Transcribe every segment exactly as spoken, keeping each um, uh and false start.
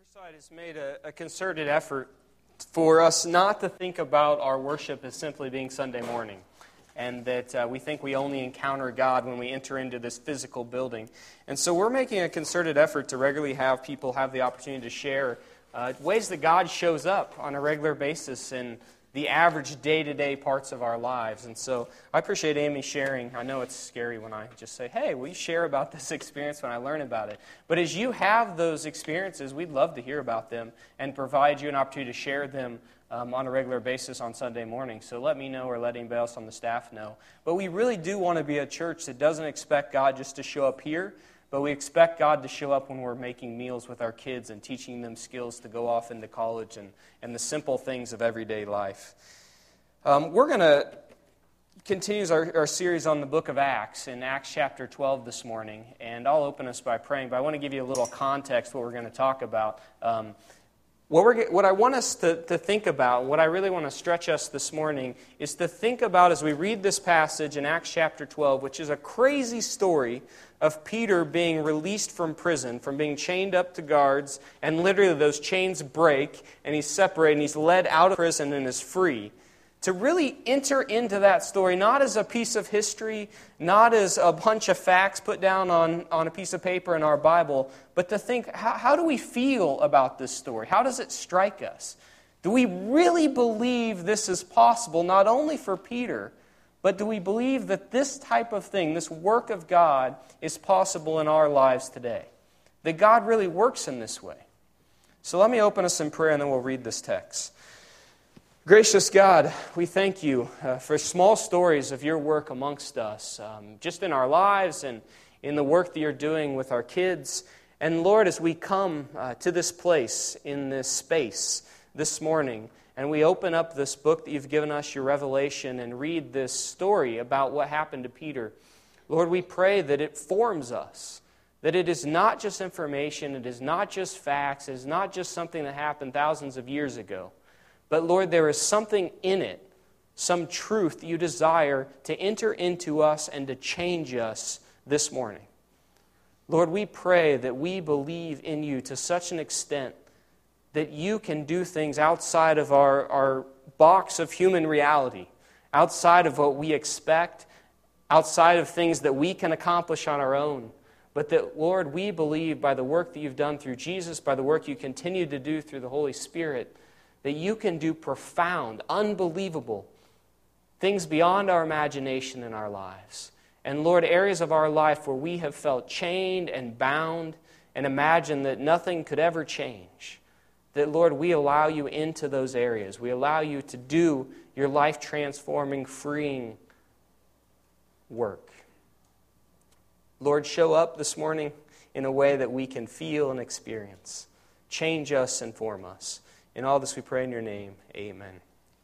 Riverside has made a, a concerted effort for us not to think about our worship as simply being Sunday morning, and that uh, we think we only encounter God when we enter into this physical building. And so we're making a concerted effort to regularly have people have the opportunity to share uh, ways that God shows up on a regular basis in the average day-to-day parts of our lives. And so I appreciate Amy sharing. I know it's scary when I just say, hey, will you share about this experience when I learn about it? But as you have those experiences, we'd love to hear about them and provide you an opportunity to share them um, on a regular basis on Sunday morning. So let me know or let anybody else on the staff know. But we really do want to be a church that doesn't expect God just to show up here, but we expect God to show up when we're making meals with our kids and teaching them skills to go off into college and, and the simple things of everyday life. Um, we're going to continue our, our series on the book of Acts in Acts chapter twelve this morning, and I'll open us by praying, but I want to give you a little context what we're going to talk about. Um, What, we're, what I want us to, to think about, what I really want to stretch us this morning, is to think about as we read this passage in Acts chapter twelve, which is a crazy story of Peter being released from prison, from being chained up to guards, and literally those chains break, and he's separated, and he's led out of prison and is free. To really enter into that story, not as a piece of history, not as a bunch of facts put down on, on a piece of paper in our Bible, but to think, how, how do we feel about this story? How does it strike us? Do we really believe this is possible, not only for Peter, but do we believe that this type of thing, this work of God, is possible in our lives today? That God really works in this way? So let me open us in prayer and then we'll read this text. Gracious God, we thank you uh, for small stories of your work amongst us, um, just in our lives and in the work that you're doing with our kids. And Lord, as we come uh, to this place, in this space this morning, and we open up this book that you've given us, your revelation, and read this story about what happened to Peter, Lord, we pray that it forms us, that it is not just information, it is not just facts, it is not just something that happened thousands of years ago. But Lord, there is something in it, some truth you desire to enter into us and to change us this morning. Lord, we pray that we believe in you to such an extent that you can do things outside of our, our box of human reality, outside of what we expect, outside of things that we can accomplish on our own. But that, Lord, we believe by the work that you've done through Jesus, by the work you continue to do through the Holy Spirit, that you can do profound, unbelievable things beyond our imagination in our lives. And Lord, areas of our life where we have felt chained and bound and imagined that nothing could ever change, that Lord, we allow you into those areas. We allow you to do your life-transforming, freeing work. Lord, show up this morning in a way that we can feel and experience. Change us and form us. In all this we pray in your name. Amen.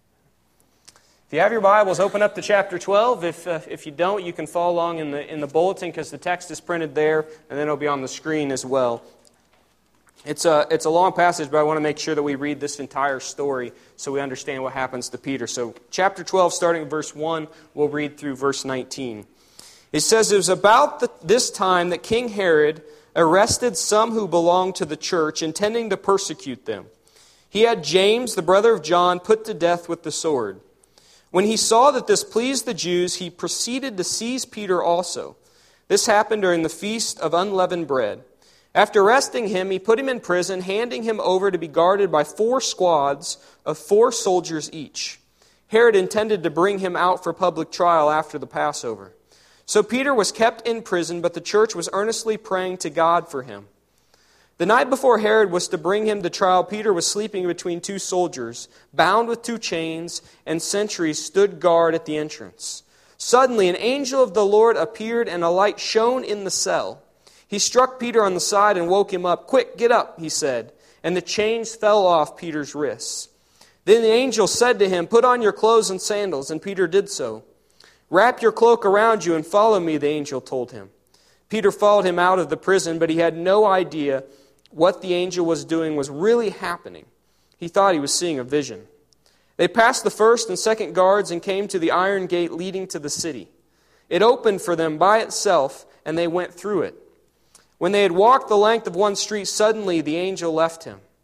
If you have your Bibles, open up to chapter twelve. If uh, if you don't, you can follow along in the in the bulletin because the text is printed there, and then it'll be on the screen as well. It's a it's a long passage, but I want to make sure that we read this entire story so we understand what happens to Peter. So chapter twelve, starting in verse one, we'll read through verse nineteen. It says, it was about the, this time that King Herod arrested some who belonged to the church, intending to persecute them. He had James, the brother of John, put to death with the sword. When he saw that this pleased the Jews, he proceeded to seize Peter also. This happened during the feast of unleavened bread. After arresting him, he put him in prison, handing him over to be guarded by four squads of four soldiers each. Herod intended to bring him out for public trial after the Passover. So Peter was kept in prison, but the church was earnestly praying to God for him. The night before Herod was to bring him to trial, Peter was sleeping between two soldiers, bound with two chains, and sentries stood guard at the entrance. Suddenly an angel of the Lord appeared, and a light shone in the cell. He struck Peter on the side and woke him up. "Quick, get up," he said, and the chains fell off Peter's wrists. Then the angel said to him, "Put on your clothes and sandals," and Peter did so. "Wrap your cloak around you and follow me," the angel told him. Peter followed him out of the prison, but he had no idea what the angel was doing was really happening. He thought he was seeing a vision. They passed the first and second guards and came to the iron gate leading to the city. It opened for them by itself, and they went through it. When they had walked the length of one street, suddenly the angel left him.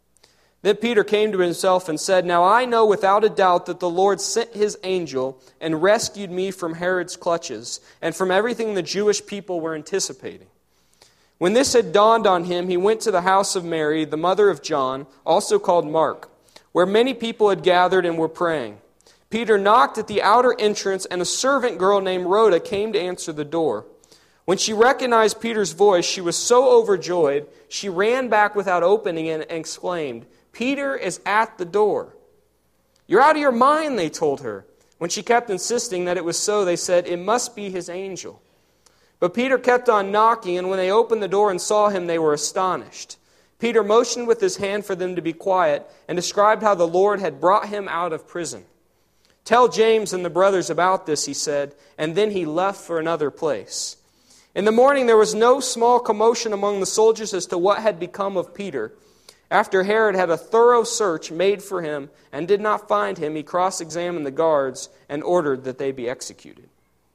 Then Peter came to himself and said, "Now I know without a doubt that the Lord sent his angel and rescued me from Herod's clutches and from everything the Jewish people were anticipating." When this had dawned on him, he went to the house of Mary, the mother of John, also called Mark, where many people had gathered and were praying. Peter knocked at the outer entrance, and a servant girl named Rhoda came to answer the door. When she recognized Peter's voice, she was so overjoyed, she ran back without opening it and exclaimed, "Peter is at the door." "You're out of your mind," they told her. When she kept insisting that it was so, they said, "It must be his angel." But Peter kept on knocking, and when they opened the door and saw him, they were astonished. Peter motioned with his hand for them to be quiet and described how the Lord had brought him out of prison. "Tell James and the brothers about this," he said, and then he left for another place. In the morning there was no small commotion among the soldiers as to what had become of Peter. After Herod had a thorough search made for him and did not find him, he cross-examined the guards and ordered that they be executed.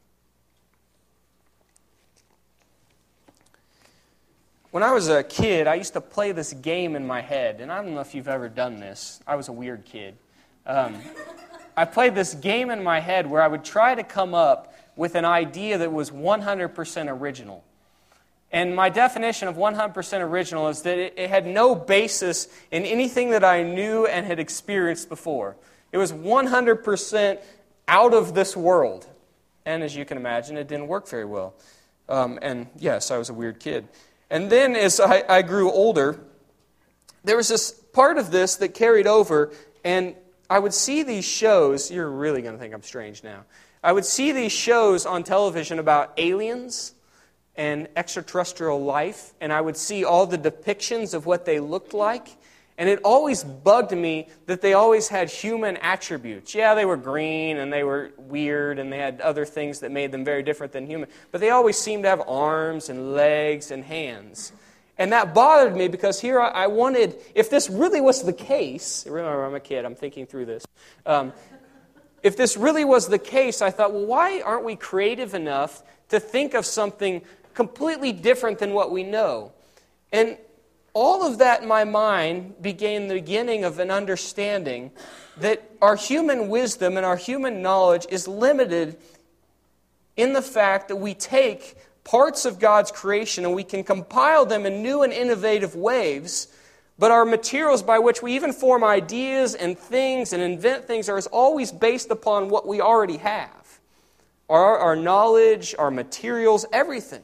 When I was a kid, I used to play this game in my head, and I don't know if you've ever done this. I was a weird kid. Um, I played this game in my head where I would try to come up with an idea that was one hundred percent original. And my definition of one hundred percent original is that it, it had no basis in anything that I knew and had experienced before. It was one hundred percent out of this world. And as you can imagine, it didn't work very well. Um, and yes, I was a weird kid. And then as I, I grew older, there was this part of this that carried over, and I would see these shows. You're really going to think I'm strange now. I would see these shows on television about aliens and extraterrestrial life, and I would see all the depictions of what they looked like, and it always bugged me that they always had human attributes. Yeah, they were green, and they were weird, and they had other things that made them very different than human, but they always seemed to have arms and legs and hands. And that bothered me because here I wanted, if this really was the case, remember I'm a kid, I'm thinking through this, um, if this really was the case, I thought, well, why aren't we creative enough to think of something completely different than what we know? And all of that in my mind began the beginning of an understanding that our human wisdom and our human knowledge is limited in the fact that we take parts of God's creation and we can compile them in new and innovative ways, but our materials by which we even form ideas and things and invent things are always based upon what we already have. Our, our knowledge, our materials, everything.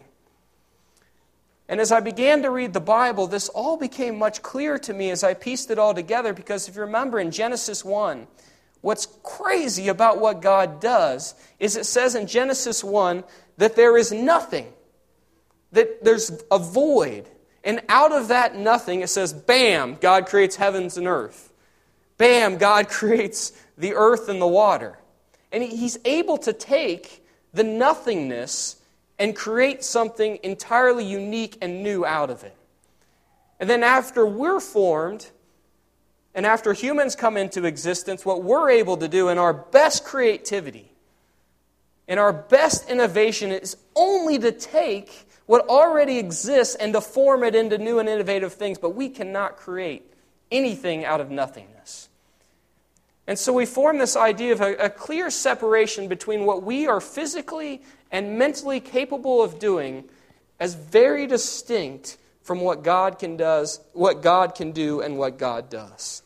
And as I began to read the Bible, this all became much clearer to me as I pieced it all together, because if you remember in Genesis one, what's crazy about what God does is it says in Genesis one that there is nothing, that there's a void. And out of that nothing, it says, bam, God creates heavens and earth. Bam, God creates the earth and the water. And He's able to take the nothingness and create something entirely unique and new out of it. And then after we're formed, and after humans come into existence, what we're able to do in our best creativity, in our best innovation, is only to take what already exists and to form it into new and innovative things, but we cannot create anything out of nothingness. And so we form this idea of a, a clear separation between what we are physically and mentally capable of doing as very distinct from what God can does, what God can do and what God does.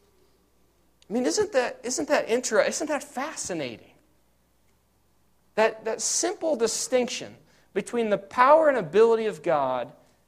I mean, isn't that isn't that interesting? Isn't that fascinating? That that simple distinction between the power and ability of God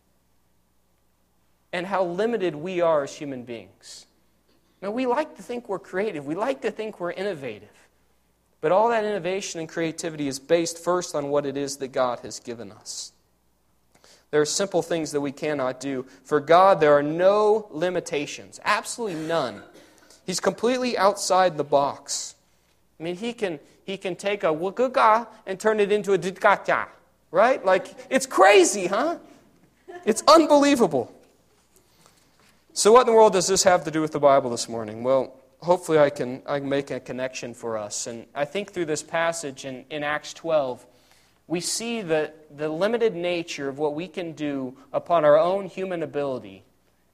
and how limited we are as human beings. Now, we like to think we're creative. We like to think we're innovative. But all that innovation and creativity is based first on what it is that God has given us. There are simple things that we cannot do. For God, there are no limitations. Absolutely none. He's completely outside the box. I mean, He can, he can take a wukuga and turn it into a didkacha. Right? Like, it's crazy, huh? It's unbelievable. So what in the world does this have to do with the Bible this morning? Well, hopefully I can I can make a connection for us. And I think through this passage in, in Acts twelve, we see the, the limited nature of what we can do upon our own human ability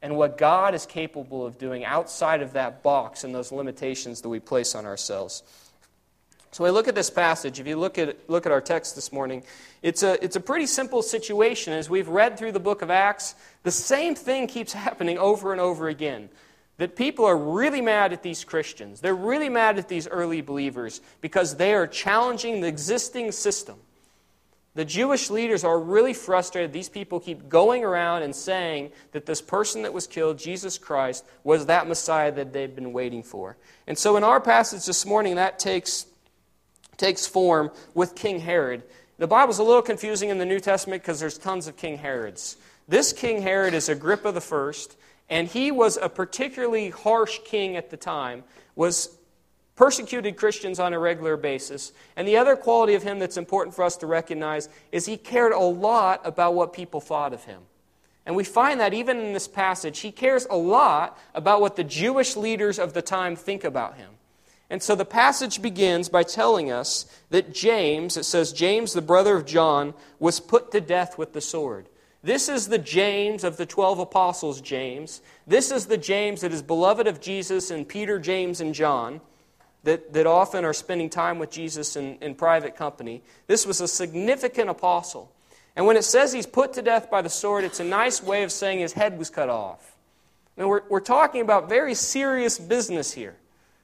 and what God is capable of doing outside of that box and those limitations that we place on ourselves. So when we look at this passage, if you look at look at our text this morning, it's a it's a pretty simple situation. As we've read through the book of Acts, the same thing keeps happening over and over again. That people are really mad at these Christians. They're really mad at these early believers because they are challenging the existing system. The Jewish leaders are really frustrated. These people keep going around and saying that this person that was killed, Jesus Christ, was that Messiah that they'd been waiting for. And so in our passage this morning, that takes, takes form with King Herod. The Bible's a little confusing in the New Testament because there's tons of King Herods. This King Herod is Agrippa the First, and he was a particularly harsh king at the time, was persecuted Christians on a regular basis. And the other quality of him that's important for us to recognize is he cared a lot about what people thought of him. And we find that even in this passage, he cares a lot about what the Jewish leaders of the time think about him. And so the passage begins by telling us that James, it says, James, the brother of John, was put to death with the sword. This is the James of the twelve apostles, James. This is the James that is beloved of Jesus and Peter, James, and John, that, that often are spending time with Jesus in, in private company. This was a significant apostle. And when it says he's put to death by the sword, it's a nice way of saying his head was cut off. And we're, we're talking about very serious business here.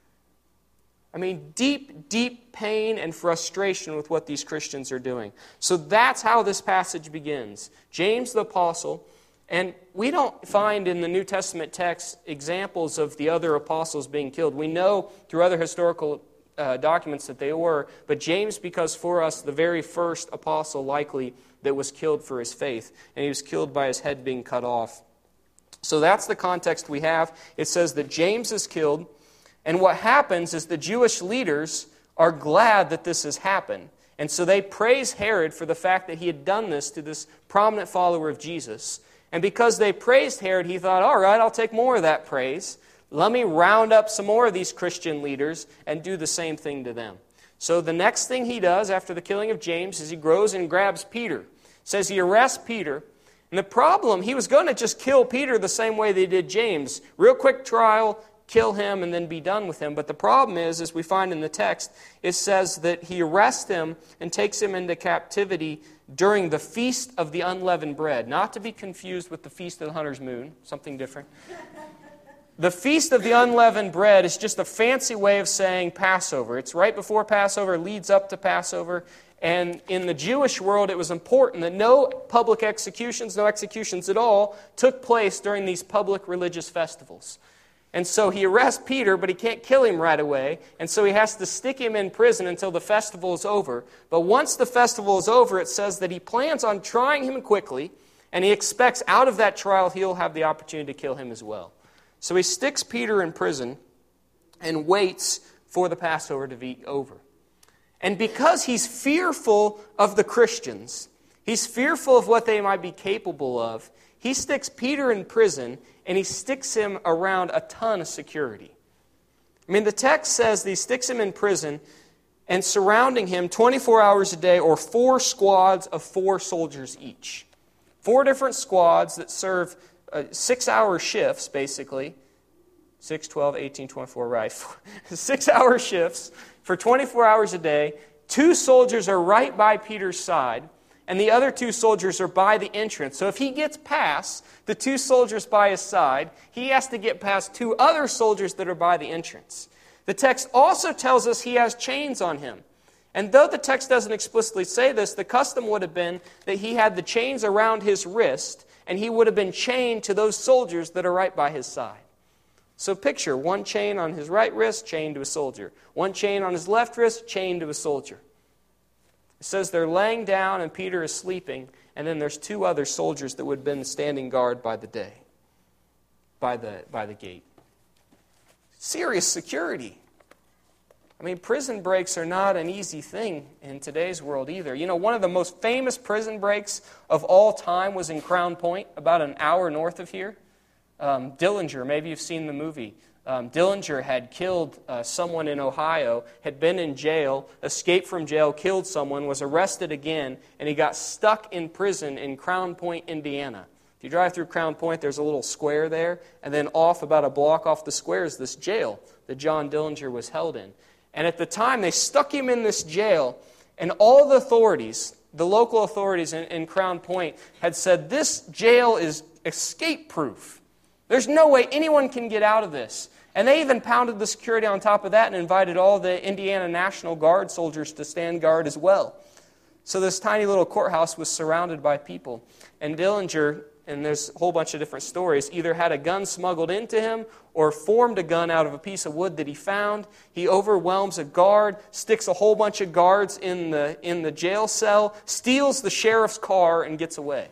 I mean, deep, deep pain and frustration with what these Christians are doing. So that's how this passage begins. James the apostle, and we don't find in the New Testament text examples of the other apostles being killed. We know through other historical uh, documents that they were, but James, because for us, the very first apostle likely that was killed for his faith, and he was killed by his head being cut off. So that's the context we have. It says that James is killed. And what happens is the Jewish leaders are glad that this has happened. And so they praise Herod for the fact that he had done this to this prominent follower of Jesus. And because they praised Herod, he thought, all right, I'll take more of that praise. Let me round up some more of these Christian leaders and do the same thing to them. So the next thing he does after the killing of James is he goes and grabs Peter. It says he arrests Peter. And the problem, he was going to just kill Peter the same way they did James. Real quick trial, kill him, and then be done with him. But the problem is, as we find in the text, it says that he arrests him and takes him into captivity during the Feast of the Unleavened Bread. Not to be confused with the Feast of the Hunter's Moon, something different. The Feast of the Unleavened Bread is just a fancy way of saying Passover. It's right before Passover, leads up to Passover. And in the Jewish world, it was important that no public executions, no executions at all, took place during these public religious festivals. And so he arrests Peter, but he can't kill him right away. And so he has to stick him in prison until the festival is over. But once the festival is over, it says that he plans on trying him quickly, and he expects out of that trial he'll have the opportunity to kill him as well. So he sticks Peter in prison and waits for the Passover to be over. And because he's fearful of the Christians, he's fearful of what they might be capable of, he sticks Peter in prison, and he sticks him around a ton of security. I mean, the text says that he sticks him in prison, and surrounding him twenty-four hours a day, or four squads of four soldiers each. Four different squads that serve uh, six-hour shifts, basically. six, twelve, eighteen, twenty-four, right. Six-hour shifts for twenty-four hours a day. Two soldiers are right by Peter's side, and the other two soldiers are by the entrance. So if he gets past the two soldiers by his side, he has to get past two other soldiers that are by the entrance. The text also tells us he has chains on him. And though the text doesn't explicitly say this, the custom would have been that he had the chains around his wrist, and he would have been chained to those soldiers that are right by his side. So picture one chain on his right wrist, chained to a soldier. One chain on his left wrist, chained to a soldier. It says they're laying down and Peter is sleeping, and then there's two other soldiers that would have been standing guard by the day, by the, by the gate. Serious security. I mean, prison breaks are not an easy thing in today's world either. You know, one of the most famous prison breaks of all time was in Crown Point, about an hour north of here. Um, Dillinger, maybe you've seen the movie. Um, Dillinger had killed uh, someone in Ohio, had been in jail, escaped from jail, killed someone, was arrested again, and he got stuck in prison in Crown Point, Indiana. If you drive through Crown Point, there's a little square there, and then off about a block off the square is this jail that John Dillinger was held in. And at the time, they stuck him in this jail, and all the authorities, the local authorities in, in Crown Point, had said, this jail is escape-proof. There's no way anyone can get out of this. And they even pounded the security on top of that and invited all the Indiana National Guard soldiers to stand guard as well. So this tiny little courthouse was surrounded by people. And Dillinger, and there's a whole bunch of different stories, either had a gun smuggled into him or formed a gun out of a piece of wood that he found. He overwhelms a guard, sticks a whole bunch of guards in the, in the jail cell, steals the sheriff's car, and gets away.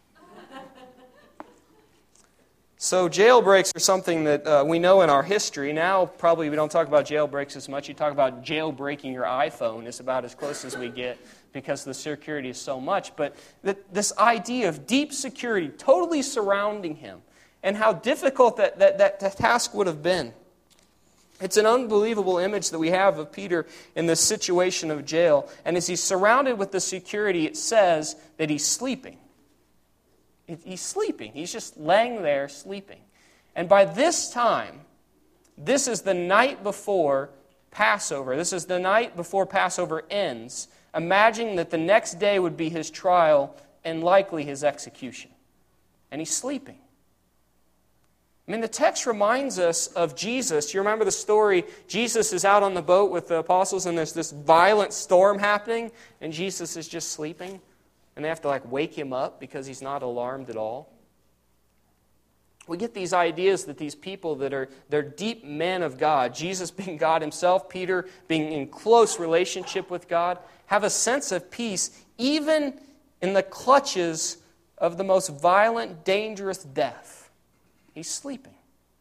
So jailbreaks are something that uh, we know in our history. Now probably we don't talk about jailbreaks as much. You talk about jailbreaking your iPhone is about as close as we get because the security is so much. But th- this idea of deep security totally surrounding him and how difficult that, that, that, that task would have been. It's an unbelievable image that we have of Peter in this situation of jail. And as he's surrounded with the security, it says that he's sleeping. He's sleeping. He's just laying there sleeping. And by this time, this is the night before Passover. This is the night before Passover ends. Imagine that the next day would be his trial and likely his execution. And he's sleeping. I mean, the text reminds us of Jesus. You remember the story? Jesus is out on the boat with the apostles and there's this violent storm happening and Jesus is just sleeping. And they have to like wake him up because he's not alarmed at all. We get these ideas that these people that are they're deep men of God, Jesus being God himself, Peter being in close relationship with God, have a sense of peace even in the clutches of the most violent, dangerous death. He's sleeping.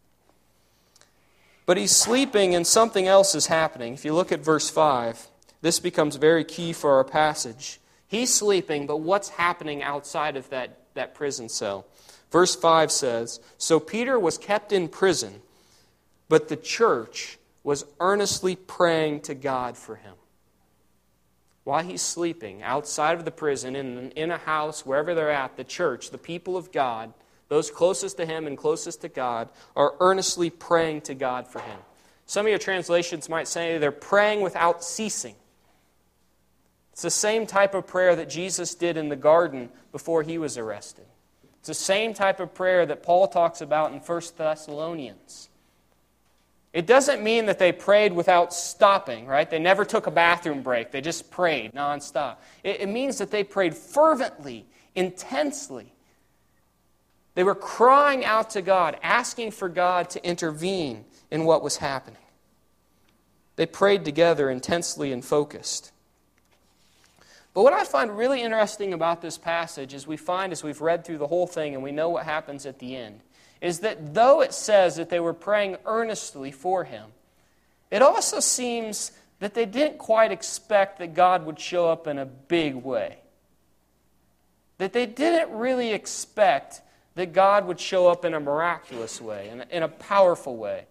But he's sleeping and something else is happening. If you look at verse five, this becomes very key for our passage. He's sleeping, but what's happening outside of that, that prison cell? Verse five says, so Peter was kept in prison, but the church was earnestly praying to God for him. While he's sleeping, outside of the prison, in, in a house, wherever they're at, the church, the people of God, those closest to him and closest to God, are earnestly praying to God for him. Some of your translations might say they're praying without ceasing. It's the same type of prayer that Jesus did in the garden before he was arrested. It's the same type of prayer that Paul talks about in First Thessalonians. It doesn't mean that they prayed without stopping, right? They never took a bathroom break. They just prayed nonstop. It, it means that they prayed fervently, intensely. They were crying out to God, asking for God to intervene in what was happening. They prayed together intensely and focused. But what I find really interesting about this passage is we find as we've read through the whole thing and we know what happens at the end, is that though it says that they were praying earnestly for him, it also seems that they didn't quite expect that God would show up in a big way. That they didn't really expect that God would show up in a miraculous way, in a, in a powerful way.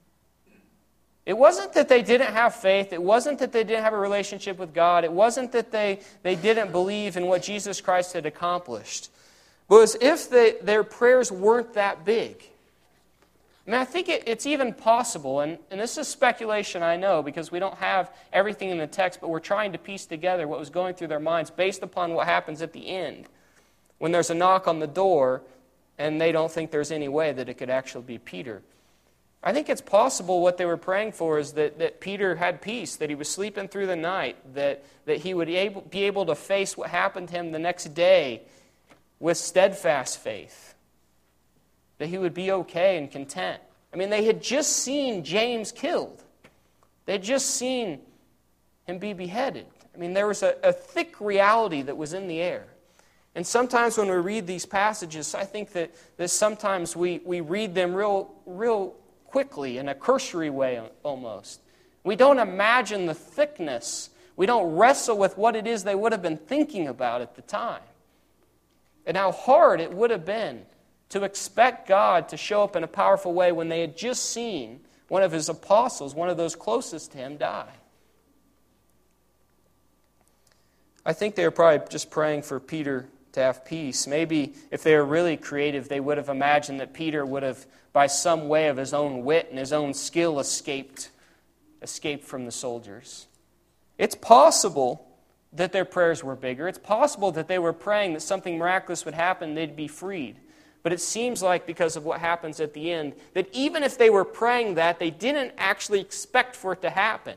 It wasn't that they didn't have faith. It wasn't that they didn't have a relationship with God. It wasn't that they, they didn't believe in what Jesus Christ had accomplished. But it was if they, their prayers weren't that big. I mean, I think it, it's even possible, and, and this is speculation, I know, because we don't have everything in the text, but we're trying to piece together what was going through their minds based upon what happens at the end. When there's a knock on the door, and they don't think there's any way that it could actually be Peter. I think it's possible what they were praying for is that, that Peter had peace, that he was sleeping through the night, that, that he would able, be able to face what happened to him the next day with steadfast faith, that he would be okay and content. I mean, they had just seen James killed. They had just seen him be beheaded. I mean, there was a, a thick reality that was in the air. And sometimes when we read these passages, I think that, that sometimes we, we read them real, real quickly, in a cursory way almost. We don't imagine the thickness. We don't wrestle with what it is they would have been thinking about at the time. And how hard it would have been to expect God to show up in a powerful way when they had just seen one of his apostles, one of those closest to him, die. I think they were probably just praying for Peter to have peace. Maybe if they were really creative, they would have imagined that Peter would have, by some way of his own wit and his own skill, escaped, escaped from the soldiers. It's possible that their prayers were bigger. It's possible that they were praying that something miraculous would happen, they'd be freed. But it seems like, because of what happens at the end, that even if they were praying that, they didn't actually expect for it to happen.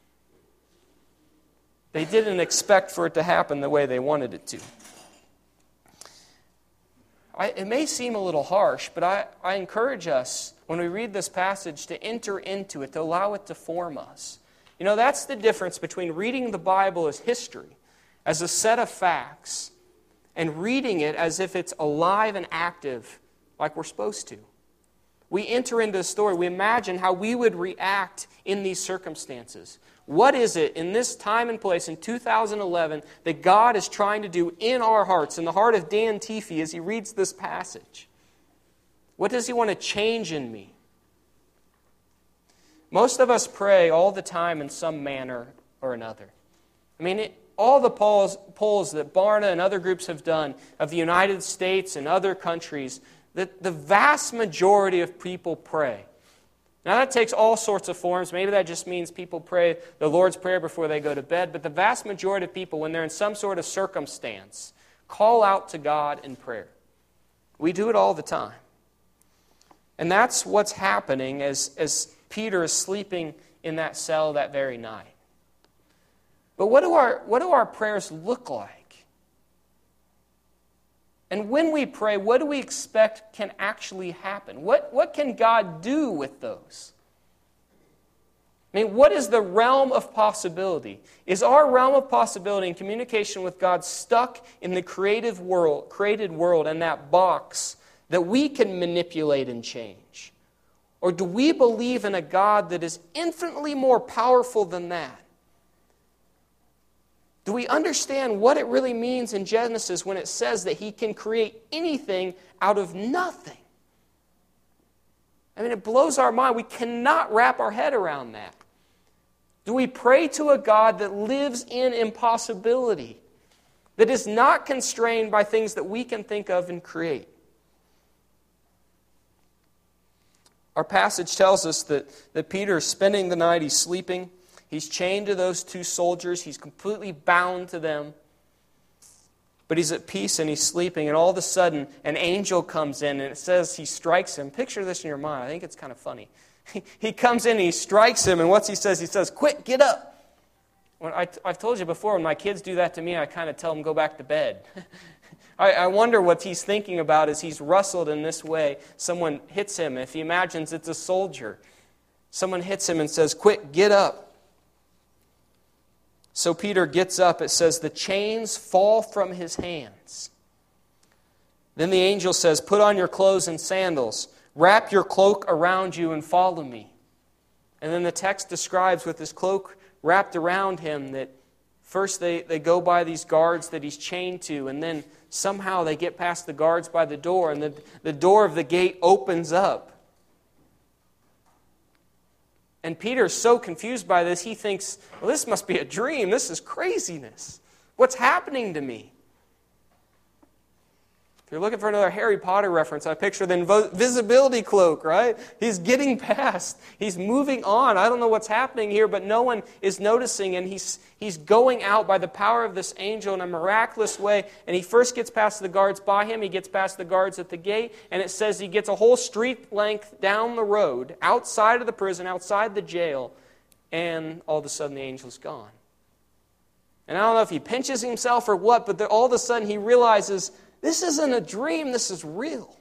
They didn't expect for it to happen the way they wanted it to. I, it may seem a little harsh, but I, I encourage us, when we read this passage, to enter into it, to allow it to form us. You know, that's the difference between reading the Bible as history, as a set of facts, and reading it as if it's alive and active, like we're supposed to. We enter into the story. We imagine how we would react in these circumstances. What is it in this time and place in two thousand eleven that God is trying to do in our hearts, in the heart of Dan Teefee as he reads this passage? What does He want to change in me? Most of us pray all the time in some manner or another. I mean, it, all the polls, polls that Barna and other groups have done of the United States and other countries, that the vast majority of people pray. Now that takes all sorts of forms. Maybe that just means people pray the Lord's Prayer before they go to bed. But the vast majority of people, when they're in some sort of circumstance, call out to God in prayer. We do it all the time. And that's what's happening as, as Peter is sleeping in that cell that very night. But what do our, what do our prayers look like? And when we pray, what do we expect can actually happen? What, what can God do with those? I mean, what is the realm of possibility? Is our realm of possibility in communication with God stuck in the creative world, created world and that box that we can manipulate and change? Or do we believe in a God that is infinitely more powerful than that? Do we understand what it really means in Genesis when it says that He can create anything out of nothing? I mean, it blows our mind. We cannot wrap our head around that. Do we pray to a God that lives in impossibility, that is not constrained by things that we can think of and create? Our passage tells us that, that Peter is spending the night, he's sleeping. He's chained to those two soldiers. He's completely bound to them. But he's at peace and he's sleeping. And all of a sudden, an angel comes in and it says he strikes him. Picture this in your mind. I think it's kind of funny. He comes in and he strikes him. And what's he says? He says, "Quick, get up." When I, I've told you before, when my kids do that to me, I kind of tell them, go back to bed. I, I wonder what he's thinking about as he's rustled in this way. Someone hits him. If he imagines it's a soldier, someone hits him and says, "Quick, get up." So Peter gets up. It says the chains fall from his hands. Then the angel says, "Put on your clothes and sandals. Wrap your cloak around you and follow me." And then the text describes with his cloak wrapped around him that first they, they go by these guards that he's chained to, and then somehow they get past the guards by the door, and the, the door of the gate opens up. And Peter's so confused by this, he thinks, well, this must be a dream. This is craziness. What's happening to me? If you're looking for another Harry Potter reference, I picture the invisibility cloak, right? He's getting past. He's moving on. I don't know what's happening here, but no one is noticing. And he's, he's going out by the power of this angel in a miraculous way. And he first gets past the guards by him. He gets past the guards at the gate. And it says he gets a whole street length down the road, outside of the prison, outside the jail. And all of a sudden the angel's gone. And I don't know if he pinches himself or what, but all of a sudden he realizes, this isn't a dream, this is real.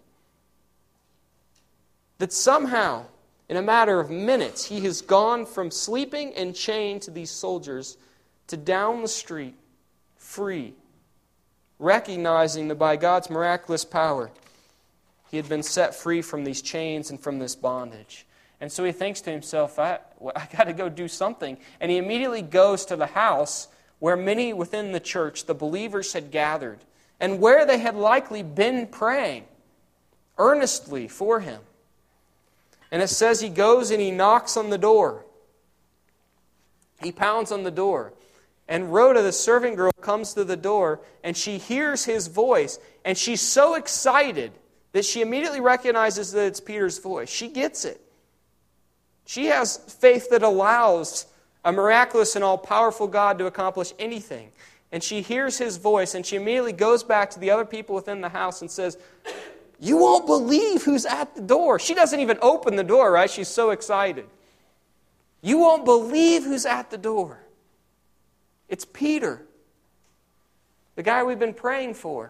That somehow, in a matter of minutes, he has gone from sleeping and chained to these soldiers to down the street, free, recognizing that by God's miraculous power, he had been set free from these chains and from this bondage. And so he thinks to himself, I, I got to go do something. And he immediately goes to the house where many within the church, the believers, had gathered, and where they had likely been praying earnestly for him. And it says he goes and he knocks on the door. He pounds on the door. And Rhoda, the servant girl, comes to the door, and she hears his voice, and she's so excited that she immediately recognizes that it's Peter's voice. She gets it. She has faith that allows a miraculous and all-powerful God to accomplish anything. And she hears his voice, and she immediately goes back to the other people within the house and says, "You won't believe who's at the door." She doesn't even open the door, right? She's so excited. "You won't believe who's at the door. It's Peter, the guy we've been praying for."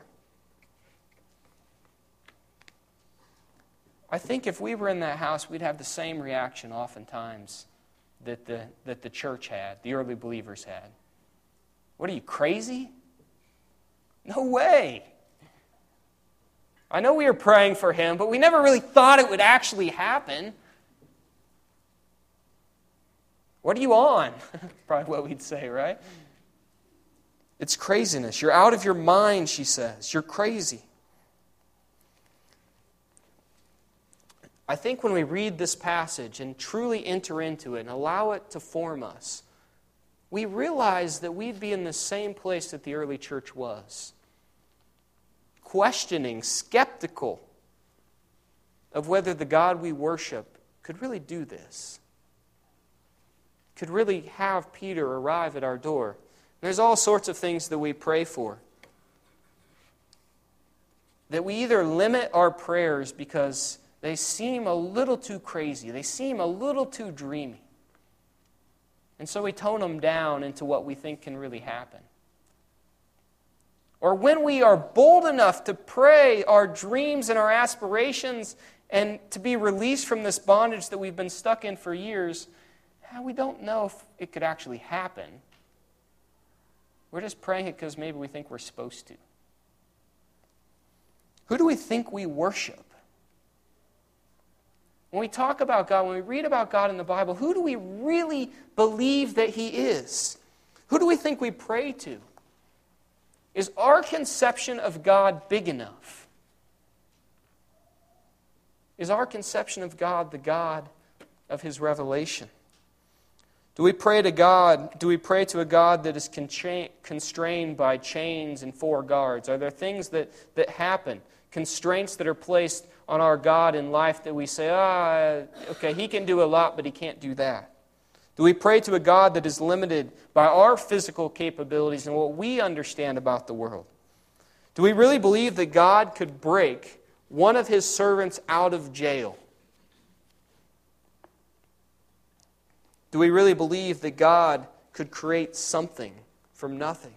I think if we were in that house, we'd have the same reaction oftentimes that the, that the church had, the early believers had. "What are you, crazy? No way. I know we were praying for him, but we never really thought it would actually happen. What are you on?" Probably what we'd say, right? It's craziness. You're out of your mind, she says. You're crazy. I think when we read this passage and truly enter into it and allow it to form us, we realize that we'd be in the same place that the early church was. Questioning, skeptical of whether the God we worship could really do this. Could really have Peter arrive at our door. There's all sorts of things that we pray for. That we either limit our prayers because they seem a little too crazy. They seem a little too dreamy. And so we tone them down into what we think can really happen. Or when we are bold enough to pray our dreams and our aspirations and to be released from this bondage that we've been stuck in for years, we don't know if it could actually happen. We're just praying it because maybe we think we're supposed to. Who do we think we worship? When we talk about God, when we read about God in the Bible, who do we really believe that He is? Who do we think we pray to? Is our conception of God big enough? Is our conception of God the God of His revelation? Do we pray to God? Do we pray to a God that is constrained by chains and four guards? Are there things that, that happen, constraints that are placed on our God in life that we say, ah, okay, He can do a lot, but He can't do that? Do we pray to a God that is limited by our physical capabilities and what we understand about the world? Do we really believe that God could break one of His servants out of jail? Do we really believe that God could create something from nothing?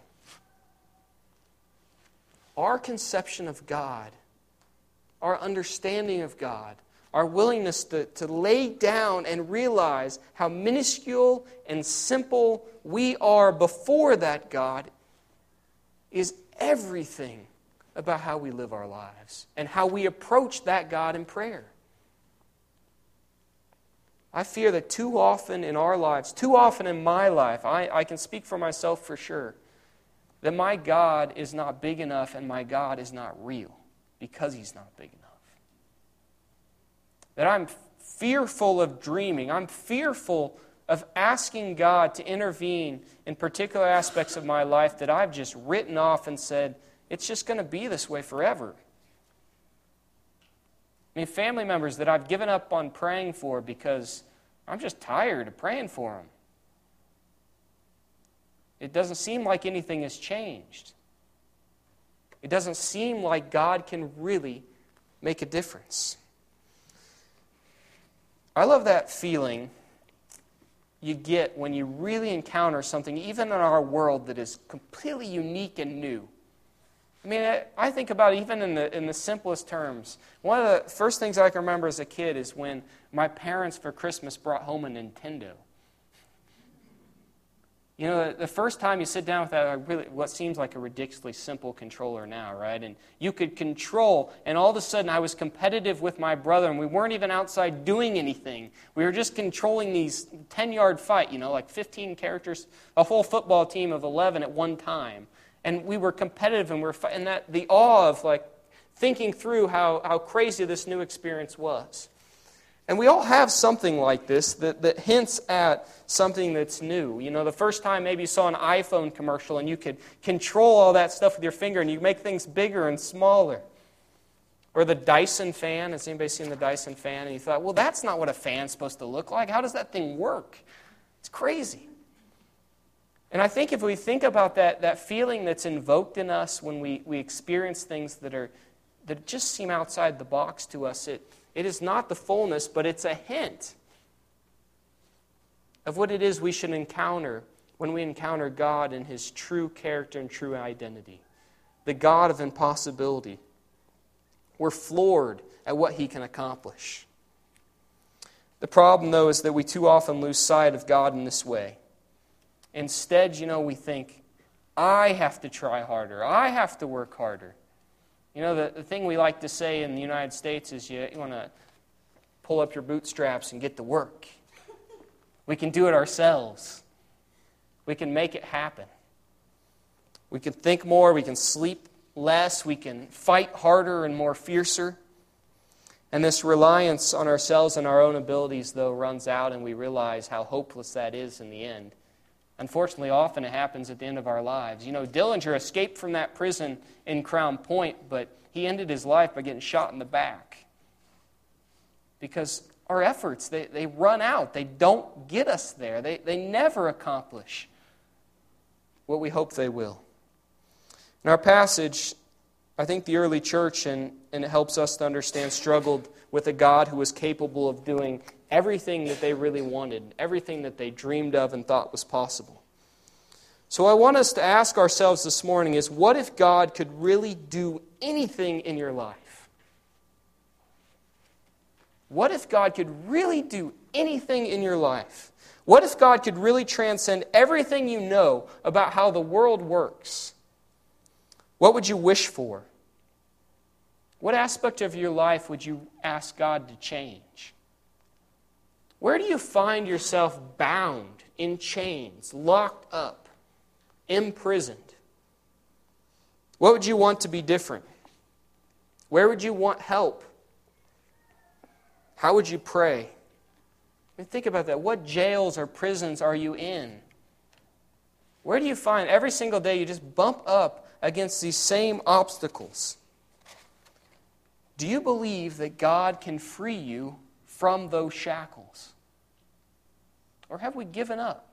Our conception of God, our understanding of God, our willingness to, to lay down and realize how minuscule and simple we are before that God is everything about how we live our lives and how we approach that God in prayer. I fear that too often in our lives, too often in my life, I, I can speak for myself for sure, that my God is not big enough and my God is not real because He's not big enough. That I'm fearful of dreaming. I'm fearful of asking God to intervene in particular aspects of my life that I've just written off and said, it's just going to be this way forever. I mean, family members that I've given up on praying for because I'm just tired of praying for them. It doesn't seem like anything has changed. It doesn't seem like God can really make a difference. I love that feeling you get when you really encounter something, even in our world, that is completely unique and new. I mean, I, I think about it even in the, in the simplest terms. One of the first things I can remember as a kid is when my parents for Christmas brought home a Nintendo. You know, the first time you sit down with that, really, what seems like a ridiculously simple controller now, right? And you could control, and all of a sudden I was competitive with my brother, and we weren't even outside doing anything. We were just controlling these ten-yard fight, you know, like fifteen characters, a whole football team of eleven at one time. And we were competitive, and we were fighting. And that the awe of, like, thinking through how, how crazy this new experience was. And we all have something like this that, that hints at something that's new. You know, the first time maybe you saw an iPhone commercial and you could control all that stuff with your finger and you make things bigger and smaller. Or the Dyson fan. Has anybody seen the Dyson fan? And you thought, well, that's not what a fan's supposed to look like. How does that thing work? It's crazy. And I think if we think about that, that feeling that's invoked in us when we, we experience things that are that just seem outside the box to us, it, it is not the fullness, but it's a hint of what it is we should encounter when we encounter God in His true character and true identity. The God of impossibility. We're floored at what He can accomplish. The problem, though, is that we too often lose sight of God in this way. Instead, you know, we think, I have to try harder. I have to work harder. You know, the, the thing we like to say in the United States is you, you want to pull up your bootstraps and get to work. We can do it ourselves. We can make it happen. We can think more. We can sleep less. We can fight harder and more fiercer. And this reliance on ourselves and our own abilities, though, runs out, and we realize how hopeless that is in the end. Unfortunately, often it happens at the end of our lives. You know, Dillinger escaped from that prison in Crown Point, but he ended his life by getting shot in the back. Because our efforts, they, they run out. They don't get us there. They, they never accomplish what we hope they will. In our passage, I think the early church, and, and it helps us to understand, struggled with a God who was capable of doing everything that they really wanted, everything that they dreamed of and thought was possible. So I want us to ask ourselves this morning is, what if God could really do anything in your life? What if God could really do anything in your life? What if God could really transcend everything you know about how the world works? What would you wish for? What aspect of your life would you ask God to change? Where do you find yourself bound, in chains, locked up, imprisoned? What would you want to be different? Where would you want help? How would you pray? I mean, think about that. What jails or prisons are you in? Where do you find every single day you just bump up against these same obstacles? Do you believe that God can free you from those shackles? Or have we given up?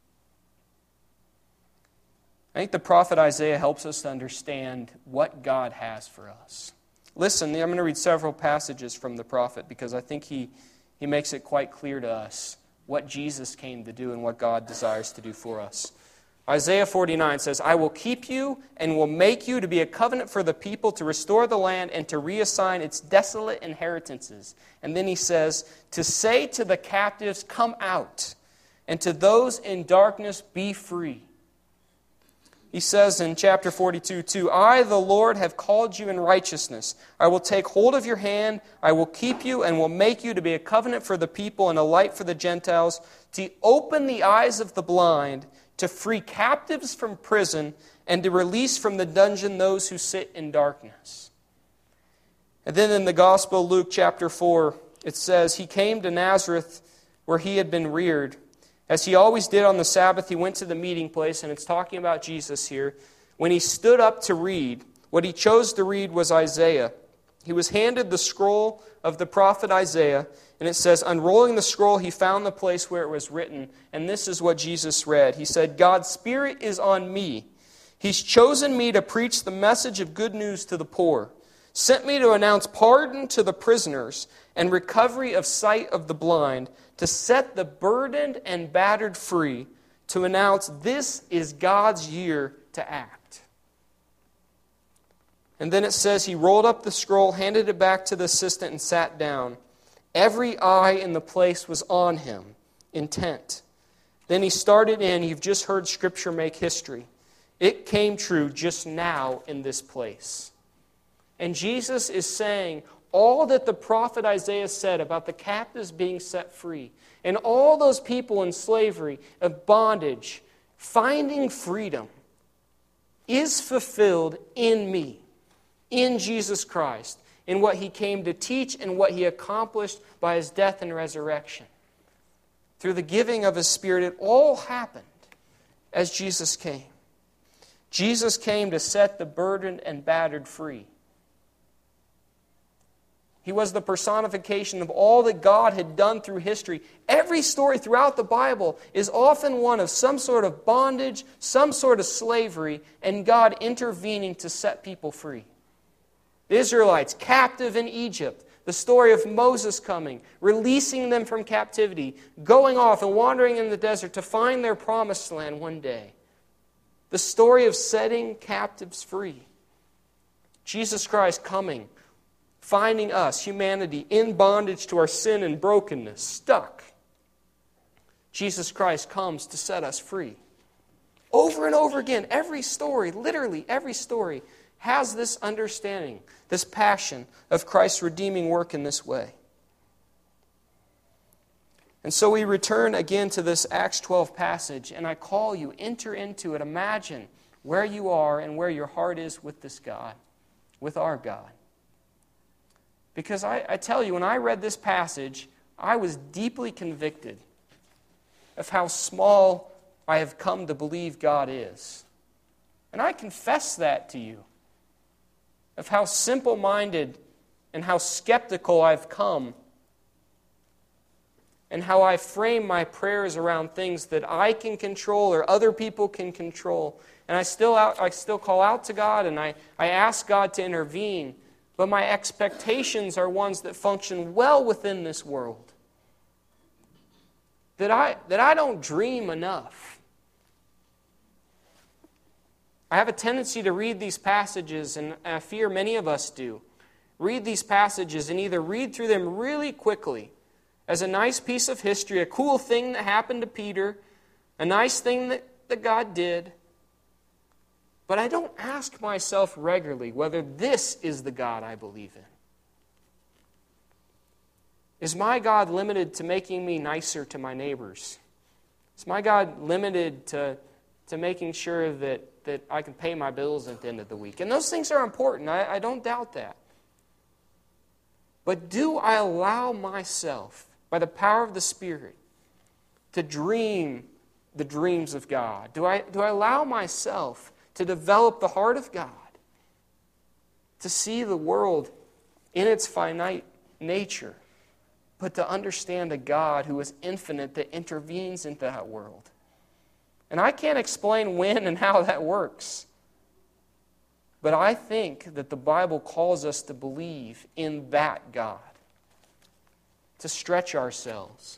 I think the prophet Isaiah helps us to understand what God has for us. Listen, I'm going to read several passages from the prophet because I think he, he makes it quite clear to us what Jesus came to do and what God desires to do for us. Isaiah forty-nine says, I will keep you and will make you to be a covenant for the people, to restore the land and to reassign its desolate inheritances. And then he says, to say to the captives, come out, and to those in darkness, be free. He says in chapter forty-two, too, I, the Lord, have called you in righteousness. I will take hold of your hand. I will keep you and will make you to be a covenant for the people and a light for the Gentiles, to open the eyes of the blind, to free captives from prison, and to release from the dungeon those who sit in darkness. And then in the Gospel of Luke chapter four, it says, he came to Nazareth where he had been reared. As he always did on the Sabbath, he went to the meeting place, and it's talking about Jesus here. When he stood up to read, what he chose to read was Isaiah. He was handed the scroll of the prophet Isaiah, and it says, unrolling the scroll, he found the place where it was written, and this is what Jesus read. He said, God's Spirit is on me. He's chosen me to preach the message of good news to the poor, sent me to announce pardon to the prisoners and recovery of sight of the blind, to set the burdened and battered free, to announce this is God's year to act. And then it says he rolled up the scroll, handed it back to the assistant, and sat down. Every eye in the place was on him, intent. Then he started in. You've just heard Scripture make history. It came true just now in this place. And Jesus is saying all that the prophet Isaiah said about the captives being set free, and all those people in slavery, of bondage, finding freedom, is fulfilled in me, in Jesus Christ. in what he came to teach and what he accomplished by his death and resurrection. Through the giving of his Spirit, it all happened as Jesus came. Jesus came to set the burdened and battered free. He was the personification of all that God had done through history. Every story throughout the Bible is often one of some sort of bondage, some sort of slavery, and God intervening to set people free. The Israelites captive in Egypt, the story of Moses coming, releasing them from captivity, going off and wandering in the desert to find their promised land one day. The story of setting captives free. Jesus Christ coming, finding us, humanity, in bondage to our sin and brokenness, stuck. Jesus Christ comes to set us free. Over and over again, every story, literally every story, has this understanding, this passion of Christ's redeeming work in this way. And so we return again to this Acts twelve passage, and I call you, enter into it. Imagine where you are and where your heart is with this God, with our God. Because I, I tell you, when I read this passage, I was deeply convicted of how small I have come to believe God is. And I confess that to you, of how simple-minded and how skeptical I've come, and how I frame my prayers around things that I can control or other people can control. And I still out, I still call out to God, and I, I ask God to intervene. But my expectations are ones that function well within this world. That I, that I don't dream enough. I have a tendency to read these passages, and I fear many of us do. Read these passages and either read through them really quickly as a nice piece of history, a cool thing that happened to Peter, a nice thing that, that God did. But I don't ask myself regularly whether this is the God I believe in. Is my God limited to making me nicer to my neighbors? Is my God limited to, to making sure that, that I can pay my bills at the end of the week? And those things are important. I, I don't doubt that. But do I allow myself, by the power of the Spirit, to dream the dreams of God? Do I, do I allow myself to develop the heart of God, to see the world in its finite nature, but to understand a God who is infinite that intervenes into that world? And I can't explain when and how that works, but I think that the Bible calls us to believe in that God, to stretch ourselves.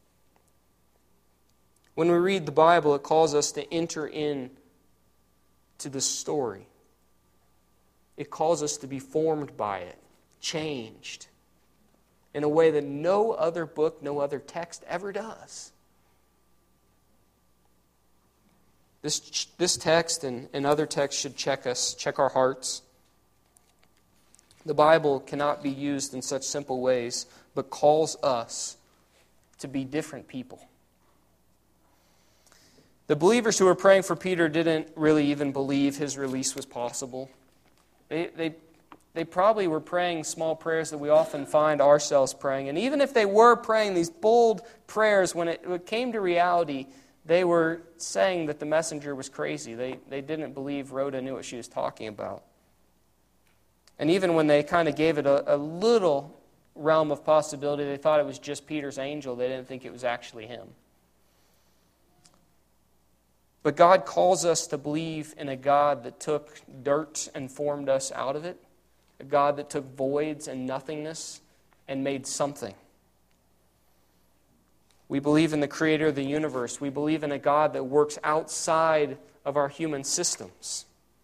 When we read the Bible, it calls us to enter in to the story. It calls us to be formed by it, changed, in a way that no other book, no other text ever does. This, this text and, and other texts should check us, check our hearts. The Bible cannot be used in such simple ways, but calls us to be different people. The believers who were praying for Peter didn't really even believe his release was possible. They, they, they probably were praying small prayers that we often find ourselves praying. And even if they were praying these bold prayers, when it, when it came to reality, they were saying that the messenger was crazy. They, they didn't believe Rhoda knew what she was talking about. And even when they kind of gave it a, a little realm of possibility, they thought it was just Peter's angel. They didn't think it was actually him. But God calls us to believe in a God that took dirt and formed us out of it, a God that took voids and nothingness and made something. We believe in the Creator of the universe. We believe in a God that works outside of our human systems.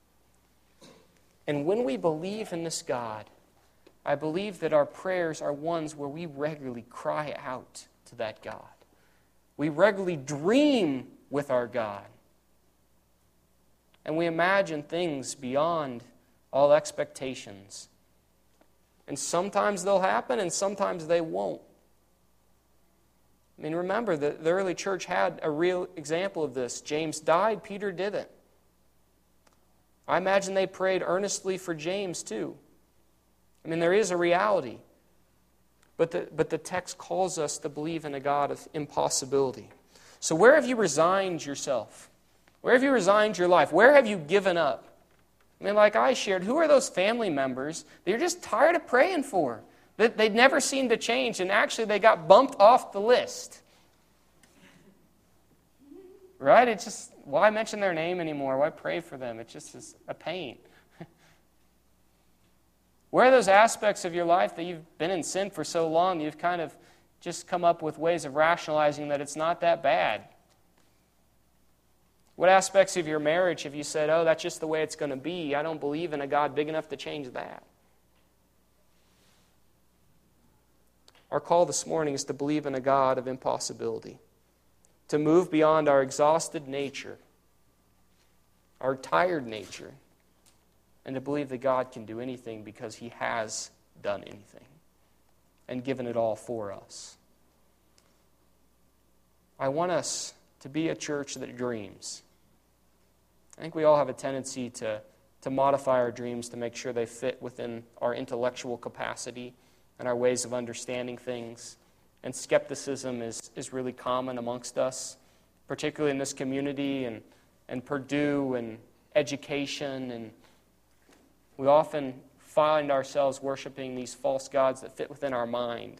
And when we believe in this God, I believe that our prayers are ones where we regularly cry out to that God. We regularly dream with our God. And we imagine things beyond all expectations. And sometimes they'll happen and sometimes they won't. I mean, remember, the, the early church had a real example of this. James died, Peter didn't. I imagine they prayed earnestly for James too. I mean, there is a reality. But the, but the text calls us to believe in a God of impossibility. So where have you resigned yourself? Where have you resigned your life? Where have you given up? I mean, like I shared, who are those family members that you're just tired of praying for? That they never seem to change, and actually they got bumped off the list. Right? It's just, why mention their name anymore? Why pray for them? It just is a pain. Where are those aspects of your life that you've been in sin for so long, you've kind of just come up with ways of rationalizing that it's not that bad? What aspects of your marriage have you said, oh, that's just the way it's going to be. I don't believe in a God big enough to change that. Our call this morning is to believe in a God of impossibility, to move beyond our exhausted nature, our tired nature, and to believe that God can do anything because He has done anything and given it all for us. I want us to be a church that dreams. I think we all have a tendency to, to modify our dreams to make sure they fit within our intellectual capacity and our ways of understanding things. And skepticism is, is really common amongst us, particularly in this community and, and Purdue and education. And we often find ourselves worshiping these false gods that fit within our mind.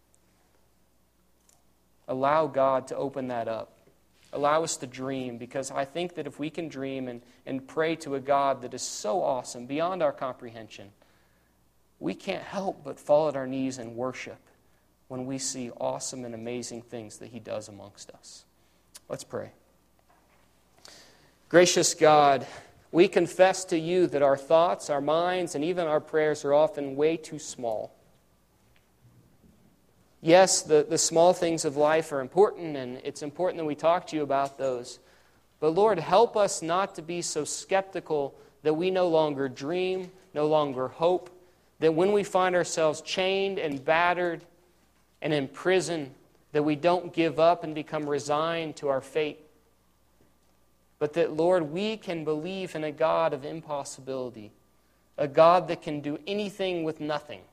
Allow God to open that up. Allow us to dream, because I think that if we can dream and, and pray to a God that is so awesome, beyond our comprehension, we can't help but fall at our knees and worship when we see awesome and amazing things that He does amongst us. Let's pray. Gracious God, we confess to You that our thoughts, our minds, and even our prayers are often way too small. Yes, the, the small things of life are important, and it's important that we talk to You about those. But Lord, help us not to be so skeptical that we no longer dream, no longer hope, that when we find ourselves chained and battered and in prison, that we don't give up and become resigned to our fate. But that, Lord, we can believe in a God of impossibility, a God that can do anything with nothing.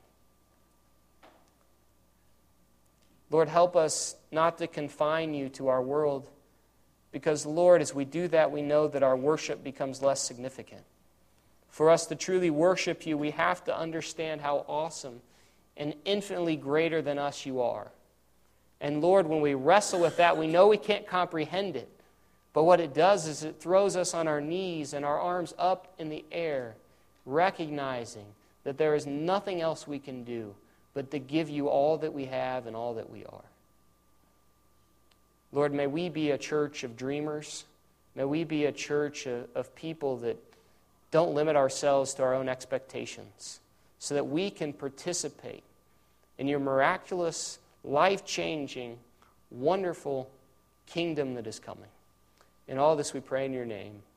Lord, help us not to confine You to our world, because, Lord, as we do that, we know that our worship becomes less significant. For us to truly worship You, we have to understand how awesome and infinitely greater than us You are. And, Lord, when we wrestle with that, we know we can't comprehend it. But what it does is it throws us on our knees and our arms up in the air, recognizing that there is nothing else we can do but to give You all that we have and all that we are. Lord, may we be a church of dreamers. May we be a church of, of people that don't limit ourselves to our own expectations, so that we can participate in Your miraculous, life-changing, wonderful kingdom that is coming. In all this we pray in Your name.